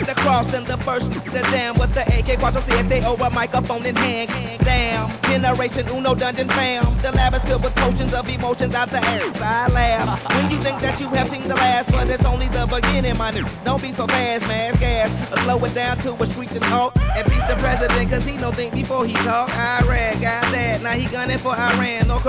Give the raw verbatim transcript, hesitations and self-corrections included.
the cross and the first the jam with the A K Quattro siete over microphone in hand. Damn, generation Uno dungeon fam. The lab is filled with potions of emotions out the air. I laugh when you think that you have seen the last, but it's only the beginning, my nigga. Don't be so fast, man. Gas, or slow it down to a screeching halt. And peace the president, cause he don't think before he talk. Iraq got that, now he gunning for Iran. No